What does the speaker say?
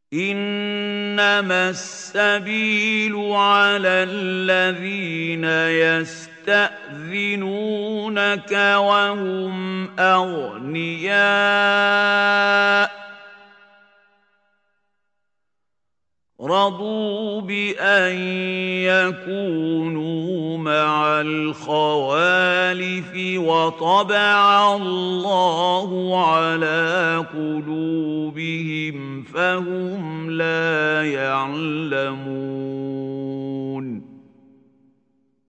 إنما السبيل على الذين يستأذنونك وهم أغنياء رضوا بأن يكونوا مع الخوالف وطبع الله على قلوبهم فهم لا يعلمون